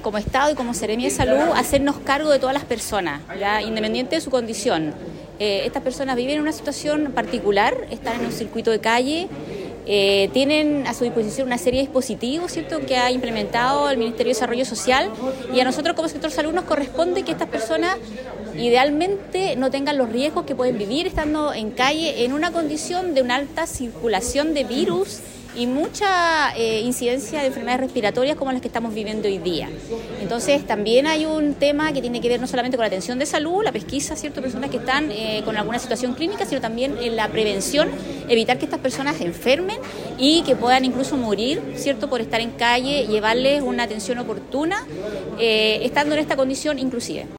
como Estado y como Seremia de Salud, hacernos cargo de todas las personas, ¿ya? Independiente de su condición. Estas personas viven en una situación particular, están en un circuito de calle, tienen a su disposición una serie de dispositivos, ¿cierto?, que ha implementado el Ministerio de Desarrollo Social, y a nosotros como sector salud nos corresponde que estas personas idealmente no tengan los riesgos que pueden vivir estando en calle en una condición de una alta circulación de virus y mucha incidencia de enfermedades respiratorias como las que estamos viviendo hoy día. Entonces también hay un tema que tiene que ver no solamente con la atención de salud, la pesquisa, ¿cierto?, personas que están con alguna situación clínica, sino también en la prevención, evitar que estas personas se enfermen y que puedan incluso morir, ¿cierto?, por estar en calle, llevarles una atención oportuna, estando en esta condición inclusive.